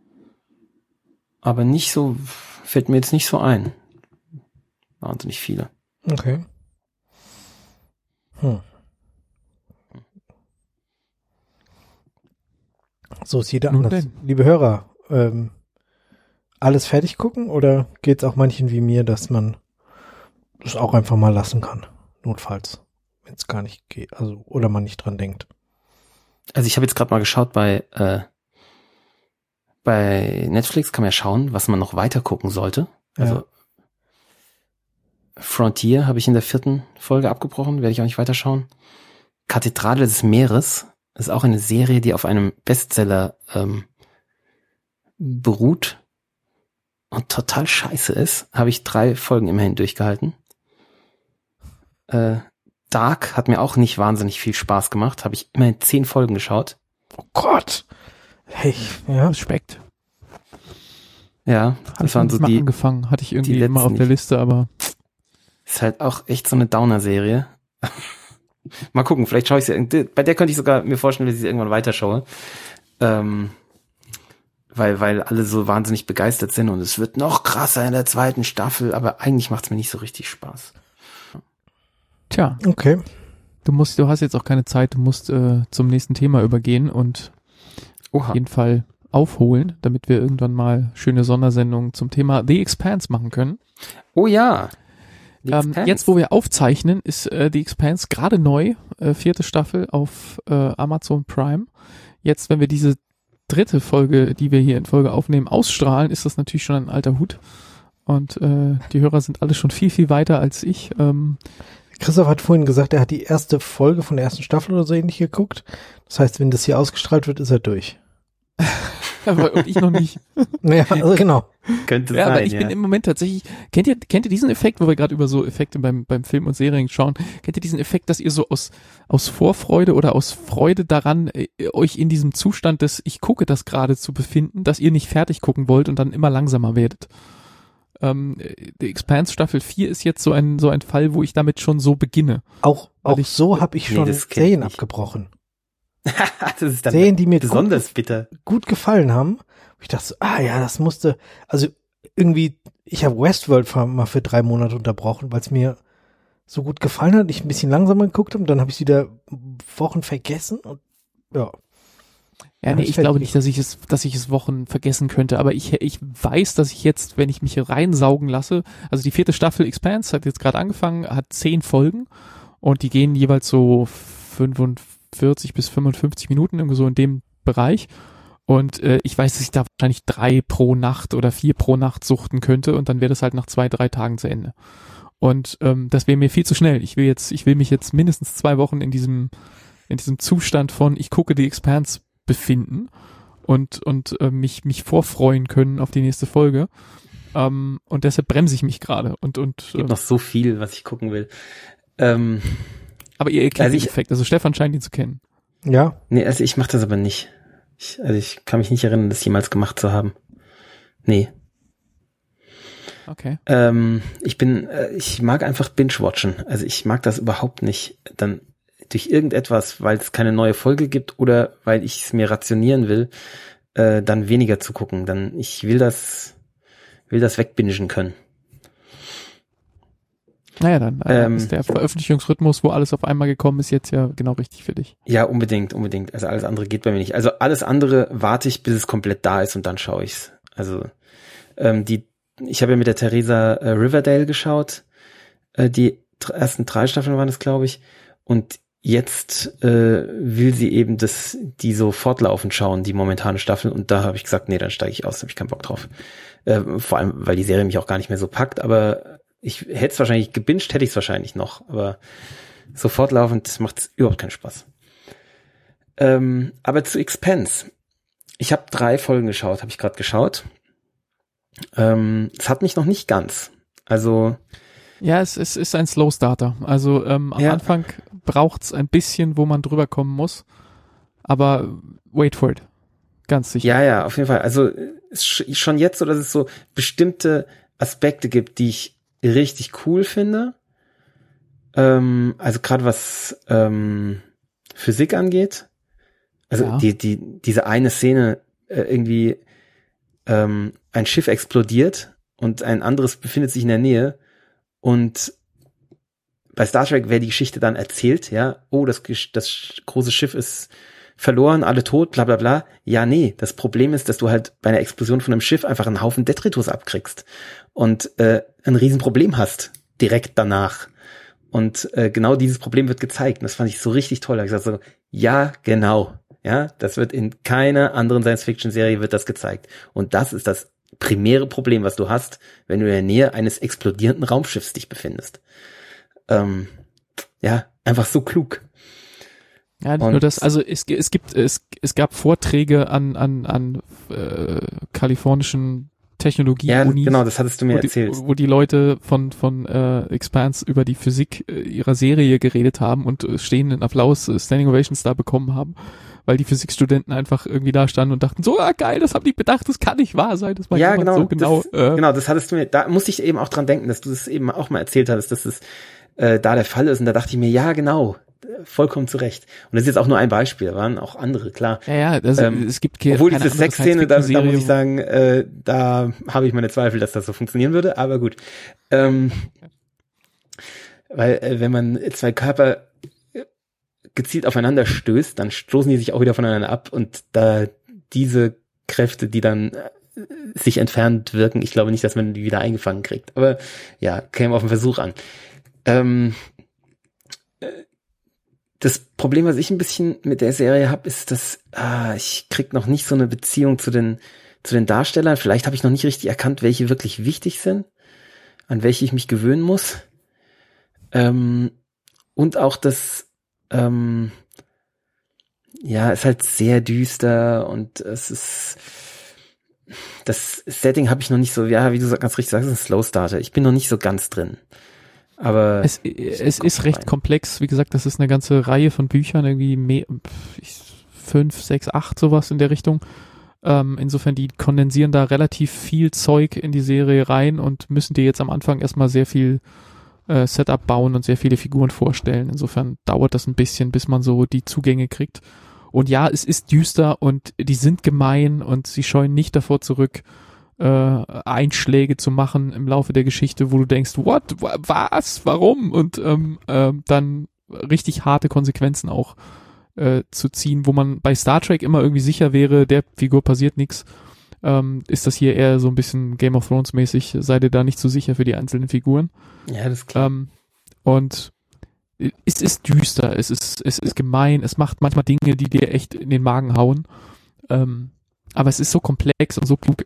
Speaker 4: Aber nicht so, fällt mir jetzt nicht so ein. Wahnsinnig viele.
Speaker 1: Okay. So ist jeder
Speaker 2: Nun
Speaker 1: anders.
Speaker 2: denn.
Speaker 1: Liebe Hörer, alles fertig gucken oder geht's auch manchen wie mir, dass man das auch einfach mal lassen kann? Notfalls, wenn es gar nicht geht, also oder man nicht dran denkt.
Speaker 4: Also ich habe jetzt gerade mal geschaut, bei Netflix kann man ja schauen, was man noch weiter gucken sollte. Also Frontier habe ich in der 4. Folge abgebrochen, werde ich auch nicht weiterschauen. Kathedrale des Meeres ist auch eine Serie, die auf einem Bestseller beruht und total scheiße ist. Habe ich 3 Folgen immerhin durchgehalten. Dark hat mir auch nicht wahnsinnig viel Spaß gemacht. Habe ich immerhin 10 Folgen geschaut.
Speaker 1: Oh Gott. Hey, ja.
Speaker 2: Respekt.
Speaker 4: Ja, das waren so
Speaker 2: mal
Speaker 4: die,
Speaker 2: angefangen, hatte ich irgendwie
Speaker 4: die
Speaker 2: immer auf
Speaker 4: letzten
Speaker 2: der Liste, aber
Speaker 4: ist halt auch echt so eine Downer-Serie. Mal gucken, vielleicht schaue ich sie, bei der könnte ich sogar mir vorstellen, dass ich sie irgendwann weiterschaue. Weil alle so wahnsinnig begeistert sind und es wird noch krasser in der 2. Staffel, aber eigentlich macht es mir nicht so richtig Spaß.
Speaker 2: tja,
Speaker 1: Okay.
Speaker 2: du hast jetzt auch keine Zeit, du musst zum nächsten Thema übergehen und auf
Speaker 4: Oha.
Speaker 2: jeden Fall aufholen, damit wir irgendwann mal schöne Sondersendungen zum Thema The Expanse machen können.
Speaker 4: Oh ja. The Expanse.
Speaker 2: Jetzt, wo wir aufzeichnen, ist The Expanse gerade neu, 4. Staffel auf Amazon Prime. Jetzt, wenn wir diese 3. Folge, die wir hier in Folge aufnehmen, ausstrahlen, ist das natürlich schon ein alter Hut. Und die Hörer sind alle schon viel, viel weiter als ich.
Speaker 1: Christoph hat vorhin gesagt, er hat die erste Folge von der 1. Staffel oder so ähnlich geguckt. Das heißt, wenn das hier ausgestrahlt wird, ist er durch.
Speaker 2: Aber ich noch nicht.
Speaker 1: Naja, also genau.
Speaker 4: Könnte
Speaker 2: Ja,
Speaker 4: sein,
Speaker 2: aber ich bin im Moment tatsächlich, kennt ihr diesen Effekt, wo wir gerade über so Effekte beim Film und Serien schauen, kennt ihr diesen Effekt, dass ihr so aus Vorfreude oder aus Freude daran, euch in diesem Zustand des ich gucke das gerade zu befinden, dass ihr nicht fertig gucken wollt und dann immer langsamer werdet? The Expanse Staffel 4 ist jetzt so ein Fall, wo ich damit schon so beginne.
Speaker 1: Auch
Speaker 2: ich-
Speaker 1: so habe ich
Speaker 4: Nee,
Speaker 1: schon
Speaker 4: das kenn ich
Speaker 1: Serien
Speaker 4: nicht.
Speaker 1: abgebrochen.
Speaker 4: Das ist dann
Speaker 1: Serien, die mir
Speaker 4: besonders bitter.
Speaker 1: gut gefallen haben. Ich dachte so, das musste, also irgendwie, ich habe Westworld mal für 3 Monate unterbrochen, weil es mir so gut gefallen hat, ich ein bisschen langsamer geguckt habe, dann habe ich es wieder Wochen vergessen und ja.
Speaker 2: Ja, nee, ich glaube nicht, dass ich es Wochen vergessen könnte, aber ich weiß, dass ich jetzt, wenn ich mich hier reinsaugen lasse, also die 4. Staffel Expanse hat jetzt gerade angefangen, hat 10 Folgen und die gehen jeweils so 45 bis 55 Minuten, irgendwie so in dem Bereich. Und ich weiß, dass ich da wahrscheinlich 3 pro Nacht oder 4 pro Nacht suchten könnte und dann wäre das halt nach 2-3 Tagen zu Ende. Und das wäre mir viel zu schnell. Ich will mich jetzt mindestens 2 Wochen in diesem Zustand von ich gucke die Expanse befinden und mich vorfreuen können auf die nächste Folge. Und deshalb bremse ich mich gerade.
Speaker 4: Es gibt noch so viel, was ich gucken will.
Speaker 2: Aber ihr kennt den Effekt. Also Stefan scheint ihn zu kennen.
Speaker 1: Ja.
Speaker 4: Nee, also ich mache das aber nicht. Ich kann mich nicht erinnern, das jemals gemacht zu haben. Nee.
Speaker 2: Okay.
Speaker 4: Ich mag einfach Binge-Watchen. Also ich mag das überhaupt nicht. Dann durch irgendetwas, weil es keine neue Folge gibt oder weil ich es mir rationieren will, dann weniger zu gucken. Dann ich will das wegbingen können.
Speaker 2: Naja, dann ist der Veröffentlichungsrhythmus, wo alles auf einmal gekommen ist, jetzt ja genau richtig für dich.
Speaker 4: Ja, unbedingt. Also alles andere geht bei mir nicht. Also alles andere warte ich, bis es komplett da ist und dann schaue ich's. Also ich habe ja mit der Theresa Riverdale geschaut. Die ersten 3 Staffeln waren es, glaube ich. Und jetzt will sie eben die so fortlaufend schauen, die momentane Staffel. Und da habe ich gesagt, nee, dann steige ich aus, habe ich keinen Bock drauf. Vor allem, weil die Serie mich auch gar nicht mehr so packt. Aber ich hätte es wahrscheinlich gebinged, hätte ich es wahrscheinlich noch. Aber so fortlaufend macht es überhaupt keinen Spaß. Aber zu Expanse. Ich habe 3 Folgen geschaut, habe ich gerade geschaut. Es hat mich noch nicht ganz. Also
Speaker 2: ja, es ist ein Slow Starter. Also am Anfang braucht's ein bisschen, wo man drüber kommen muss. Aber wait for it. Ganz sicher.
Speaker 4: Ja, auf jeden Fall. Also schon jetzt so, dass es so bestimmte Aspekte gibt, die ich richtig cool finde. Also gerade was Physik angeht. Also diese eine Szene irgendwie ein Schiff explodiert und ein anderes befindet sich in der Nähe und bei Star Trek wäre die Geschichte dann erzählt, ja, oh, das große Schiff ist verloren, alle tot, bla bla bla. Ja, nee, das Problem ist, dass du halt bei einer Explosion von einem Schiff einfach einen Haufen Detritus abkriegst und ein Riesenproblem hast direkt danach. Und genau dieses Problem wird gezeigt. Und das fand ich so richtig toll. Da hab ich gesagt so, ja, genau. Ja, das wird in keiner anderen Science-Fiction-Serie wird das gezeigt. Und das ist das primäre Problem, was du hast, wenn du in der Nähe eines explodierenden Raumschiffs dich befindest. Ja, einfach so klug.
Speaker 2: Ja, nicht nur das, also es gab Vorträge an kalifornischen Technologie-Unis.
Speaker 4: Ja, genau, das hattest du mir erzählt.
Speaker 2: Wo die Leute von Expanse über die Physik ihrer Serie geredet haben und stehenden Applaus, Standing Ovations da bekommen haben, weil die Physikstudenten einfach irgendwie da standen und dachten, so, geil, das haben die bedacht, das kann nicht wahr sein. Das war
Speaker 4: ja, genau,
Speaker 2: so genau.
Speaker 4: Genau, das hattest du mir, da musste ich eben auch dran denken, dass du das eben auch mal erzählt hattest, dass es da der Fall ist. Und da dachte ich mir, ja, genau, vollkommen zu Recht. Und das ist jetzt auch nur ein Beispiel, da waren auch andere, klar.
Speaker 2: Ja, es gibt
Speaker 4: obwohl diese Sexszene, da muss ich sagen, da habe ich meine Zweifel, dass das so funktionieren würde, aber gut. Weil wenn man zwei Körper gezielt aufeinander stößt, dann stoßen die sich auch wieder voneinander ab und da diese Kräfte, die dann sich entfernt wirken, ich glaube nicht, dass man die wieder eingefangen kriegt. Aber ja, käme auf den Versuch an. Das Problem, was ich ein bisschen mit der Serie habe, ist, dass ich krieg noch nicht so eine Beziehung zu den Darstellern. Vielleicht habe ich noch nicht richtig erkannt, welche wirklich wichtig sind, an welche ich mich gewöhnen muss. Und auch das ist halt sehr düster und das Setting habe ich noch nicht so, ja, wie du ganz richtig sagst, es ist ein Slow Starter. Ich bin noch nicht so ganz drin. Aber
Speaker 2: es ist recht komplex. Wie gesagt, das ist eine ganze Reihe von Büchern, irgendwie 5, 6, 8 sowas in der Richtung. Insofern, die kondensieren da relativ viel Zeug in die Serie rein und müssen dir jetzt am Anfang erstmal sehr viel Setup bauen und sehr viele Figuren vorstellen. Insofern dauert das ein bisschen, bis man so die Zugänge kriegt. Und ja, es ist düster und die sind gemein und sie scheuen nicht davor zurück, Einschläge zu machen im Laufe der Geschichte, wo du denkst, what, was, warum? Und dann richtig harte Konsequenzen auch zu ziehen, wo man bei Star Trek immer irgendwie sicher wäre, der Figur passiert nichts. Ist das hier eher so ein bisschen Game of Thrones mäßig, seid ihr da nicht so sicher für die einzelnen Figuren.
Speaker 4: Ja, das ist klar.
Speaker 2: Und es ist düster, es ist gemein, es macht manchmal Dinge, die dir echt in den Magen hauen. Aber es ist so komplex und so klug.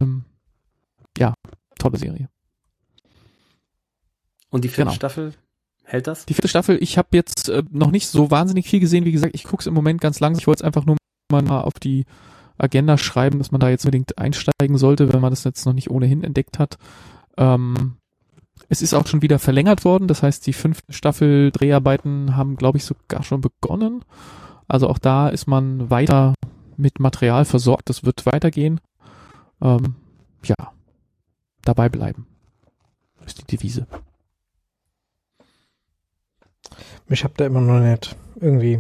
Speaker 2: Tolle Serie.
Speaker 4: Und die vierte Staffel, hält das?
Speaker 2: Die vierte Staffel, ich habe jetzt noch nicht so wahnsinnig viel gesehen. Wie gesagt, ich gucke es im Moment ganz langsam. Ich wollte es einfach nur mal auf die Agenda schreiben, dass man da jetzt unbedingt einsteigen sollte, wenn man das jetzt noch nicht ohnehin entdeckt hat. Es ist auch schon wieder verlängert worden. Das heißt, die 5. Staffel Dreharbeiten haben, glaube ich, sogar schon begonnen. Also auch da ist man weiter mit Material versorgt. Das wird weitergehen. Dabei bleiben. Das ist die Devise.
Speaker 1: Mich habt ihr immer noch nicht irgendwie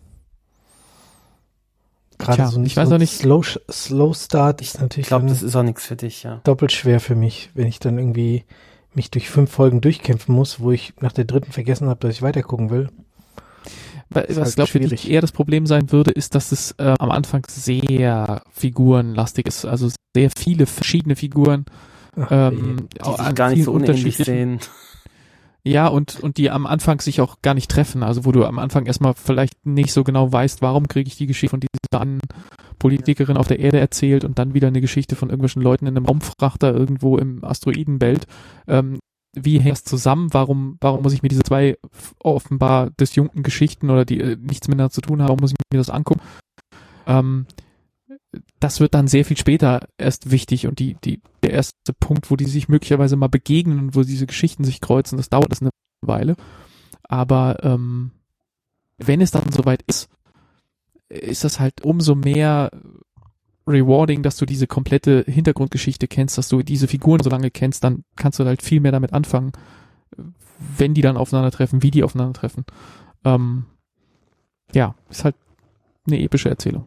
Speaker 1: gerade so
Speaker 2: ich weiß auch nicht.
Speaker 1: Slow Start ist natürlich.
Speaker 4: Ich glaube, das ist auch nichts für dich, ja.
Speaker 1: Doppelt schwer für mich, wenn ich dann irgendwie mich durch 5 Folgen durchkämpfen muss, wo ich nach der 3. vergessen habe, dass ich weitergucken will.
Speaker 2: Was halt glaube ich eher das Problem sein würde, ist, dass es am Anfang sehr figurenlastig ist. Also sehr viele verschiedene Figuren.
Speaker 4: Die sich gar nicht so unähnlich sehen.
Speaker 2: Ja, und die am Anfang sich auch gar nicht treffen. Also wo du am Anfang erstmal vielleicht nicht so genau weißt, warum kriege ich die Geschichte von dieser einen Politikerin auf der Erde erzählt und dann wieder eine Geschichte von irgendwelchen Leuten in einem Raumfrachter irgendwo im Asteroidenbelt. Wie hängt das zusammen? Warum muss ich mir diese 2 offenbar disjunkten Geschichten oder die nichts miteinander zu tun haben, warum muss ich mir das angucken? Das wird dann sehr viel später erst wichtig und der erste Punkt, wo die sich möglicherweise mal begegnen und wo diese Geschichten sich kreuzen, das dauert eine Weile. Aber wenn es dann soweit ist das halt umso mehr rewarding, dass du diese komplette Hintergrundgeschichte kennst, dass du diese Figuren so lange kennst, dann kannst du halt viel mehr damit anfangen, wenn die dann aufeinandertreffen, wie die aufeinandertreffen. Ist halt eine epische Erzählung.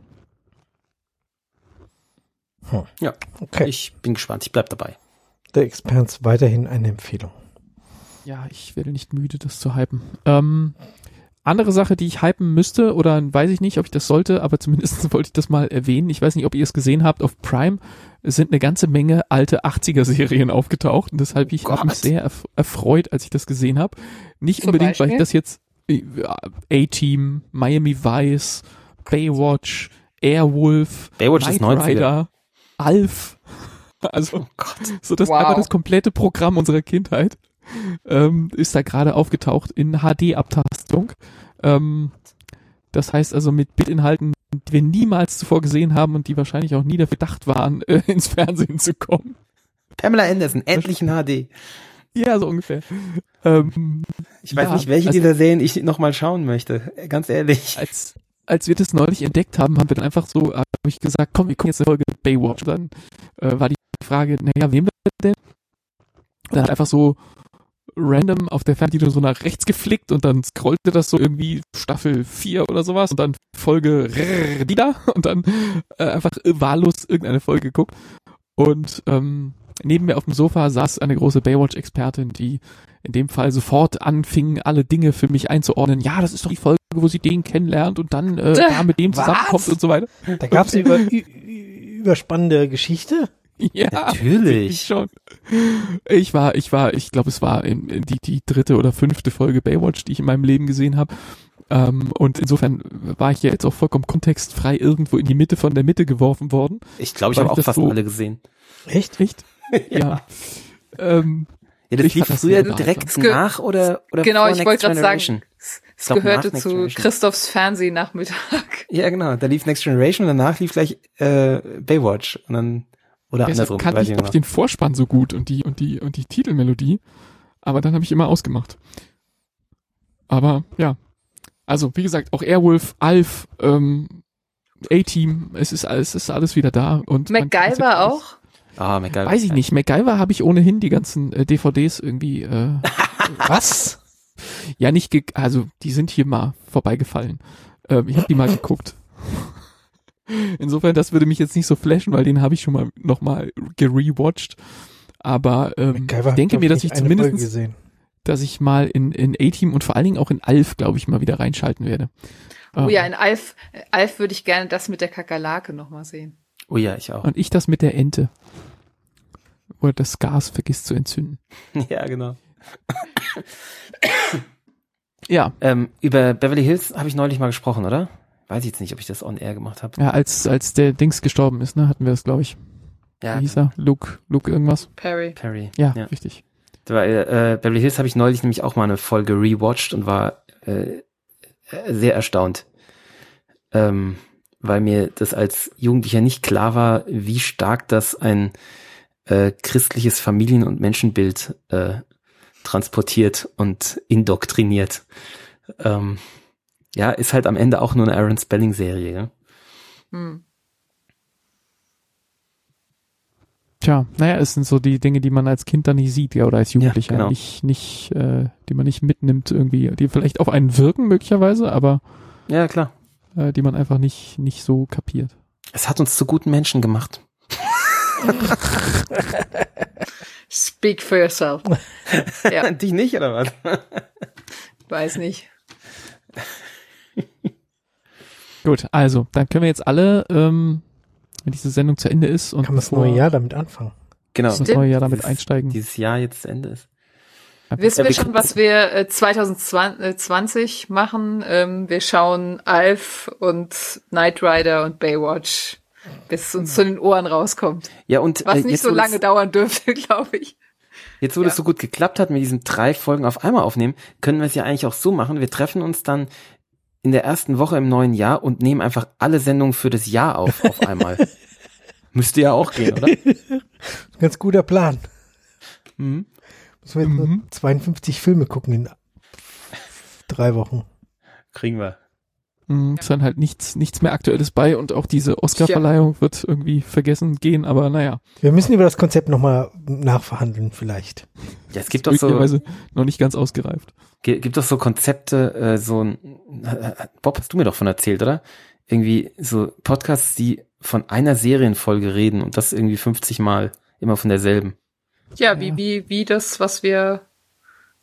Speaker 4: Ja, okay. Ich bin gespannt, ich bleib dabei.
Speaker 1: The Expanse weiterhin eine Empfehlung.
Speaker 2: Ja, ich werde nicht müde, das zu hypen. Andere Sache, die ich hypen müsste, oder weiß ich nicht, ob ich das sollte, aber zumindest wollte ich das mal erwähnen. Ich weiß nicht, ob ihr es gesehen habt, auf Prime sind eine ganze Menge alte 80er-Serien aufgetaucht und deshalb ich habe mich sehr erfreut, als ich das gesehen habe. Nicht
Speaker 3: Zum
Speaker 2: unbedingt, weil ich
Speaker 3: Beispiel?
Speaker 2: das jetzt A-Team, Miami Vice, Baywatch, Airwolf,
Speaker 4: Baywatch ist
Speaker 2: Knight
Speaker 4: 90er.
Speaker 2: Rider, Alf. Also,
Speaker 4: Oh Gott.
Speaker 2: so das
Speaker 3: Wow.
Speaker 2: einfach das komplette Programm unserer Kindheit ist da gerade aufgetaucht in HD-Abtastung. Das heißt also mit Bildinhalten, die wir niemals zuvor gesehen haben und die wahrscheinlich auch nie dafür gedacht waren, ins Fernsehen zu kommen.
Speaker 4: Pamela Anderson, endlich in HD.
Speaker 2: Ja, so ungefähr.
Speaker 4: Ich weiß
Speaker 2: Ja,
Speaker 4: nicht, welche
Speaker 2: also-
Speaker 4: dieser Serien ich nochmal schauen möchte. Ganz ehrlich.
Speaker 2: Als wir das neulich entdeckt haben, haben wir dann einfach so, habe ich gesagt, komm, wir gucken jetzt eine Folge Baywatch. Und dann war die Frage, naja, wem wir denn? Und dann hat einfach so random auf der Fernbedienung so nach rechts geflickt und dann scrollte das so irgendwie Staffel 4 oder sowas und dann Folge wieder und dann einfach wahllos irgendeine Folge geguckt. Und neben mir auf dem Sofa saß eine große Baywatch-Expertin, die in dem Fall sofort anfing, alle Dinge für mich einzuordnen. Ja, das ist doch die Folge, wo sie den kennenlernt und dann da mit dem zusammenkommt und so weiter.
Speaker 1: Da gab's überspannende Geschichte.
Speaker 2: Ja,
Speaker 4: Natürlich.
Speaker 2: schon. Ich glaube, es war die 3. oder 5. Folge Baywatch, die ich in meinem Leben gesehen habe. Und insofern war ich ja jetzt auch vollkommen kontextfrei irgendwo in die Mitte von der Mitte geworfen worden.
Speaker 4: Ich glaube, ich
Speaker 2: Weil
Speaker 4: habe auch
Speaker 2: das
Speaker 4: fast
Speaker 2: so-
Speaker 4: alle gesehen.
Speaker 1: Echt?
Speaker 2: Ja.
Speaker 4: Ja, das
Speaker 2: Ich
Speaker 4: lief
Speaker 2: fand das
Speaker 4: früher
Speaker 2: sehr
Speaker 4: direkt
Speaker 3: unterhaltsam.
Speaker 4: nach oder
Speaker 3: Genau,
Speaker 4: vor
Speaker 3: ich
Speaker 4: Next
Speaker 3: wollte gerade sagen,
Speaker 4: Generation.
Speaker 3: es
Speaker 4: glaub,
Speaker 3: gehörte
Speaker 4: nach Next
Speaker 3: zu
Speaker 4: Generation.
Speaker 3: Christophs Fernsehnachmittag.
Speaker 4: Ja, genau. Da lief Next Generation und danach lief gleich Baywatch und dann oder
Speaker 2: Deshalb
Speaker 4: andersrum.
Speaker 2: kannte
Speaker 4: weiß
Speaker 2: ich
Speaker 4: nicht
Speaker 2: auch
Speaker 4: genau.
Speaker 2: den Vorspann so gut und die Titelmelodie, aber dann habe ich immer ausgemacht. Aber ja, also wie gesagt, auch Airwolf, Alf, A-Team, es ist alles wieder da und man kann sich
Speaker 3: MacGyver
Speaker 2: alles-
Speaker 3: auch?
Speaker 4: Ah, MacGyver.
Speaker 2: Weiß ich nicht. MacGyver habe ich ohnehin die ganzen DVDs irgendwie
Speaker 1: Was?
Speaker 2: ja nicht also die sind hier mal vorbeigefallen. Ich habe die mal geguckt. Insofern, das würde mich jetzt nicht so flashen, weil den habe ich schon mal nochmal gerewatcht. Aber
Speaker 1: MacGyver
Speaker 2: ich denke
Speaker 1: hab
Speaker 2: mir, dass
Speaker 1: nicht
Speaker 2: ich
Speaker 1: eine Folge
Speaker 2: zumindest,
Speaker 1: gesehen.
Speaker 2: dass ich mal in A-Team und vor allen Dingen auch in Alf, glaube ich, mal wieder reinschalten werde.
Speaker 3: Oh ja, in Alf würde ich gerne das mit der Kakerlake nochmal sehen.
Speaker 4: Oh ja, ich auch.
Speaker 2: Und ich das mit der Ente. Wo er das Gas vergisst zu entzünden.
Speaker 4: Ja, genau.
Speaker 2: Ja,
Speaker 4: Über Beverly Hills habe ich neulich mal gesprochen, oder? Weiß ich jetzt nicht, ob ich das on air gemacht habe.
Speaker 2: ja, als der Dings gestorben ist, ne, hatten wir das, glaube ich.
Speaker 4: Ja,
Speaker 2: Wie hieß er? Luke irgendwas?
Speaker 3: Perry.
Speaker 4: Perry.
Speaker 2: Ja,
Speaker 4: Ja.
Speaker 2: richtig.
Speaker 4: Weil Beverly Hills habe ich neulich nämlich auch mal eine Folge rewatcht und war sehr erstaunt. Weil mir das als Jugendlicher nicht klar war, wie stark das ein christliches Familien- und Menschenbild transportiert und indoktriniert. Ja, ist halt am Ende auch nur eine Aaron Spelling-Serie. Ja?
Speaker 3: Hm.
Speaker 2: Tja, naja, es sind so die Dinge, die man als Kind dann nicht sieht, ja, oder als Jugendlicher,
Speaker 4: genau.
Speaker 2: nicht, die man nicht mitnimmt irgendwie, die vielleicht auf einen wirken möglicherweise, aber
Speaker 4: Ja, klar.
Speaker 2: die man einfach nicht so kapiert.
Speaker 4: Es hat uns zu guten Menschen gemacht.
Speaker 3: Speak for yourself. Ja,
Speaker 4: Dich nicht, oder was?
Speaker 3: weiß nicht.
Speaker 2: Gut, also, dann können wir jetzt alle, wenn diese Sendung zu Ende ist und
Speaker 1: Kann man das
Speaker 2: bevor
Speaker 1: neue Jahr damit anfangen?
Speaker 4: Genau.
Speaker 2: das neue Jahr damit
Speaker 4: Dieses-
Speaker 2: einsteigen.
Speaker 4: Dieses Jahr jetzt zu Ende ist.
Speaker 3: Wissen wir
Speaker 4: wir
Speaker 3: schon,
Speaker 4: gucken-
Speaker 3: was wir 2020 machen? Wir schauen Alf und Knight Rider und Baywatch, bis es uns zu den Ohren rauskommt.
Speaker 4: Ja, und
Speaker 3: Was nicht
Speaker 4: jetzt,
Speaker 3: so
Speaker 4: wo
Speaker 3: lange
Speaker 4: das-
Speaker 3: dauern dürfte, glaube ich.
Speaker 4: Jetzt, wo das
Speaker 3: Ja.
Speaker 4: so gut geklappt hat mit diesen 3 Folgen auf einmal aufnehmen, können wir es ja eigentlich auch so machen. Wir treffen uns dann in der ersten Woche im neuen Jahr und nehmen einfach alle Sendungen für das Jahr auf einmal. Müsste ja auch gehen, oder?
Speaker 1: Ganz guter Plan.
Speaker 4: Mhm.
Speaker 1: Müssen wir jetzt nur 52 Filme gucken in 3 Wochen.
Speaker 4: Kriegen wir.
Speaker 2: Ist dann halt nichts mehr Aktuelles bei und auch diese Oscar-Verleihung wird irgendwie vergessen gehen, aber naja,
Speaker 1: Wir müssen über das Konzept nochmal nachverhandeln vielleicht.
Speaker 4: Ja, es gibt doch so,
Speaker 2: möglicherweise noch nicht ganz ausgereift.
Speaker 4: gibt doch so Konzepte, Bob, hast du mir doch von erzählt, oder? Irgendwie so Podcasts, die von einer Serienfolge reden und das irgendwie 50 Mal, immer von derselben.
Speaker 3: Ja, wie das, was wir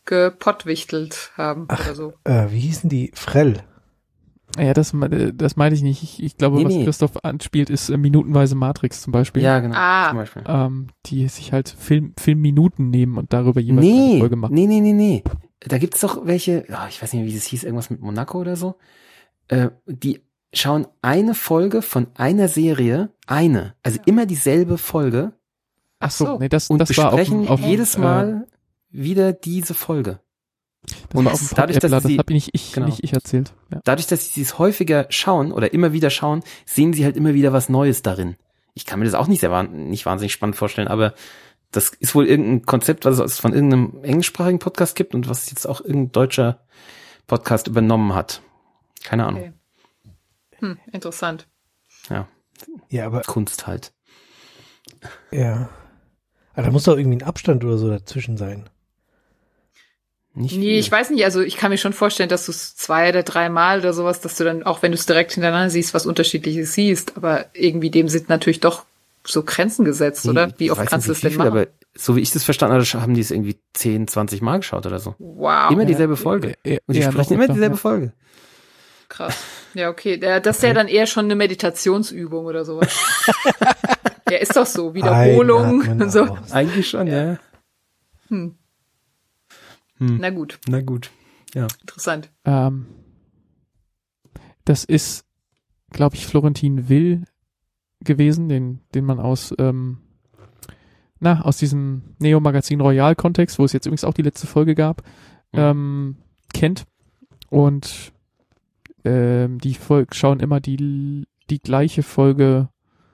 Speaker 3: gepottwichtelt haben oder so.
Speaker 1: Wie hießen die? Frell.
Speaker 2: Ja, das meine ich nicht. Ich glaube, was Christoph anspielt, ist minutenweise Matrix zum Beispiel.
Speaker 4: Ja, genau. Zum Beispiel.
Speaker 2: Die sich halt Filmminuten nehmen und darüber jeweils eine Folge machen.
Speaker 4: Nee. Da gibt's doch welche, ich weiß nicht mehr, wie das hieß, irgendwas mit Monaco oder so. Die schauen eine Folge von einer Serie, also immer dieselbe Folge.
Speaker 2: Ach so, nee, das
Speaker 4: und
Speaker 2: war
Speaker 4: besprechen
Speaker 2: auf
Speaker 4: jedes Mal wieder diese Folge.
Speaker 2: Und dadurch, dass das habe nicht ich erzählt. Ja.
Speaker 4: Dadurch, dass sie es häufiger schauen oder immer wieder schauen, sehen sie halt immer wieder was Neues darin. Ich kann mir das auch nicht wahnsinnig spannend vorstellen, aber das ist wohl irgendein Konzept, was es von irgendeinem englischsprachigen Podcast gibt und was jetzt auch irgendein deutscher Podcast übernommen hat. Keine Ahnung.
Speaker 3: Okay. Interessant.
Speaker 4: Ja, aber Kunst halt.
Speaker 1: Ja. Aber da muss doch irgendwie ein Abstand oder so dazwischen sein.
Speaker 3: Nee, ich weiß nicht, also ich kann mir schon vorstellen, dass du es 2 oder 3 Mal oder sowas, dass du dann, auch wenn du es direkt hintereinander siehst, was Unterschiedliches siehst, aber irgendwie dem sind natürlich doch so Grenzen gesetzt, oder? Wie oft kannst du es denn machen?
Speaker 4: Aber so wie ich das verstanden habe, haben die es irgendwie 10, 20 Mal geschaut oder so.
Speaker 3: Wow.
Speaker 4: Immer dieselbe Folge. Und die sprechen immer dieselbe Folge.
Speaker 3: Krass. Ja, okay. Das ist ja dann eher schon eine Meditationsübung oder sowas. Ja, ist doch so. Wiederholung und so.
Speaker 4: Eigentlich schon, ja.
Speaker 3: Na gut.
Speaker 4: Ja.
Speaker 3: Interessant.
Speaker 2: Das ist, glaube ich, Florentin Will gewesen, den man aus diesem Neo-Magazin Royal-Kontext, wo es jetzt übrigens auch die letzte Folge gab, kennt. Und die schauen immer die gleiche Folge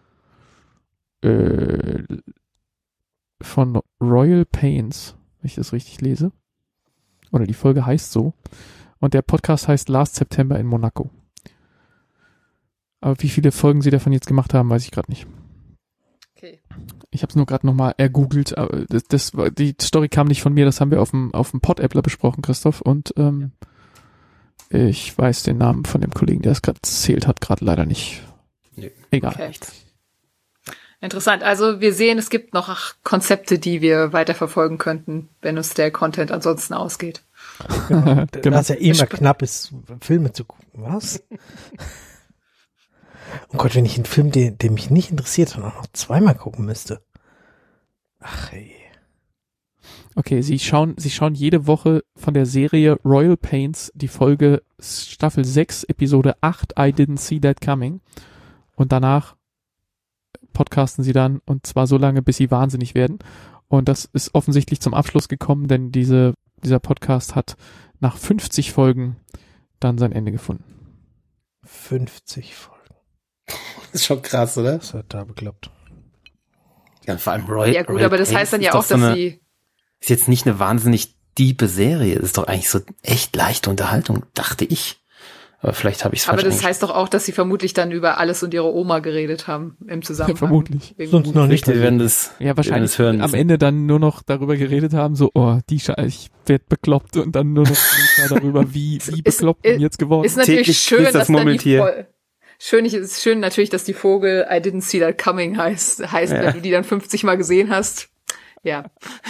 Speaker 2: von Royal Pains, wenn ich das richtig lese. Oder die Folge heißt so. Und der Podcast heißt Last September in Monaco. Aber wie viele Folgen sie davon jetzt gemacht haben, weiß ich gerade nicht.
Speaker 3: Okay.
Speaker 2: Ich habe es nur gerade nochmal ergoogelt. Aber die Story kam nicht von mir, das haben wir auf dem Pod-Appler besprochen, Christoph. Und ich weiß den Namen von dem Kollegen, der es gerade erzählt hat, gerade leider nicht.
Speaker 4: Nee.
Speaker 2: Egal.
Speaker 3: Okay. Interessant. Also wir sehen, es gibt noch Konzepte, die wir weiterverfolgen könnten, wenn uns der Content ansonsten ausgeht.
Speaker 1: Genau. Da es ja immer knapp ist, Filme zu gucken. Was? Oh Gott, wenn ich einen Film, der mich nicht interessiert, dann auch noch 2-mal gucken müsste. Ach ey.
Speaker 2: Okay, Sie schauen jede Woche von der Serie Royal Pains die Folge Staffel 6, Episode 8, I Didn't See That Coming. Und danach podcasten sie dann, und zwar so lange, bis sie wahnsinnig werden. Und das ist offensichtlich zum Abschluss gekommen, denn dieser Podcast hat nach 50 Folgen dann sein Ende gefunden.
Speaker 1: 50 Folgen.
Speaker 4: Das ist schon krass, oder?
Speaker 1: Das hat da bekloppt.
Speaker 4: Ja, vor allem Royal.
Speaker 3: Ja gut, aber das heißt dann ja auch, dass sie...
Speaker 4: Ist jetzt nicht eine wahnsinnig diepe Serie. Das ist doch eigentlich so echt leichte Unterhaltung, dachte ich. Aber vielleicht habe ich es falsch.
Speaker 3: Aber das heißt doch auch, dass sie vermutlich dann über alles und ihre Oma geredet haben im Zusammenhang.
Speaker 2: Ja, vermutlich.
Speaker 1: Sonst noch nicht.
Speaker 4: Wir werden das,
Speaker 2: ja, wahrscheinlich
Speaker 4: hören
Speaker 2: am Ende dann nur noch darüber geredet haben, so, die Scheiße, ich werd bekloppt, und dann nur noch darüber, wie bekloppt bin jetzt geworden.
Speaker 3: Ist natürlich
Speaker 4: täglich
Speaker 3: schön,
Speaker 4: das
Speaker 3: dass
Speaker 4: Murmeltier.
Speaker 3: Ist schön natürlich, dass die Vogel I didn't see that coming heißt, ja. Wenn du die dann 50 Mal gesehen hast. Ja.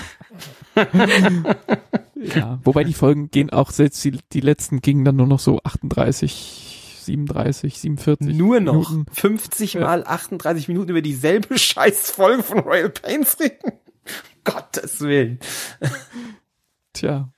Speaker 2: Ja, wobei die Folgen gehen auch, selbst die letzten gingen dann nur noch so 38, 37, 47
Speaker 4: Nur noch
Speaker 2: Minuten.
Speaker 4: 50 mal 38 Minuten über dieselbe Scheißfolge von Royal Pains reden. Gottes Willen.
Speaker 2: Tja.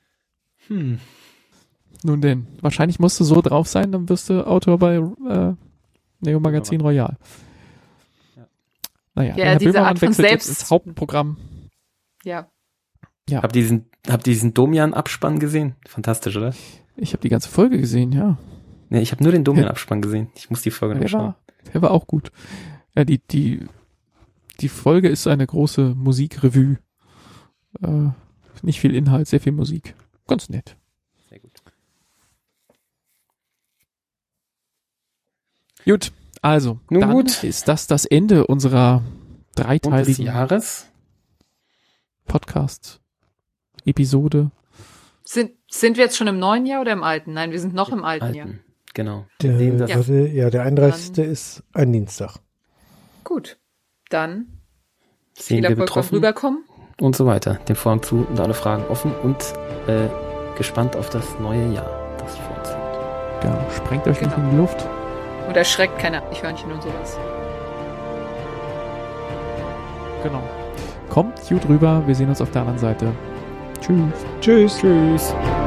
Speaker 2: Nun denn, wahrscheinlich musst du so drauf sein, dann wirst du Autor bei Neo Magazin Royal.
Speaker 4: Ja.
Speaker 2: Naja,
Speaker 3: ja,
Speaker 2: Herr
Speaker 3: diese
Speaker 2: Böhmermann
Speaker 3: Art von
Speaker 2: wechselt jetzt ins Hauptprogramm.
Speaker 3: Ja.
Speaker 2: Ja.
Speaker 4: Habt ihr diesen Domian-Abspann gesehen? Fantastisch, oder?
Speaker 2: Ich habe die ganze Folge gesehen, ja.
Speaker 4: Nee, ich habe nur den Domian-Abspann gesehen. Ich muss die Folge noch schauen.
Speaker 2: Der war auch gut. Ja, die Folge ist eine große Musikrevue. Nicht viel Inhalt, sehr viel Musik. Ganz nett.
Speaker 4: Sehr gut.
Speaker 2: Gut, also,
Speaker 4: nun
Speaker 2: dann
Speaker 4: gut.
Speaker 2: Ist das Ende unserer dreiteiligen
Speaker 4: Jahres
Speaker 2: Podcast-Episode.
Speaker 3: Sind wir jetzt schon im neuen Jahr oder im alten? Nein, wir sind noch im alten Jahr.
Speaker 4: Genau.
Speaker 1: Der 31. ist ein Dienstag.
Speaker 3: Gut, dann
Speaker 4: Sehen
Speaker 3: viel
Speaker 4: wir
Speaker 3: Erfolg beim
Speaker 4: betroffen.
Speaker 3: Rüberkommen.
Speaker 4: und so weiter. Dem Vorhang zu und alle Fragen offen und gespannt auf das neue Jahr, das vor uns liegt.
Speaker 2: Ja, sprengt euch nicht in die Luft.
Speaker 3: Und erschreckt keine Eichhörnchen und sowas.
Speaker 2: Genau. Kommt gut rüber, wir sehen uns auf der anderen Seite. Tschüss.
Speaker 1: Tschüss.
Speaker 4: Tschüss.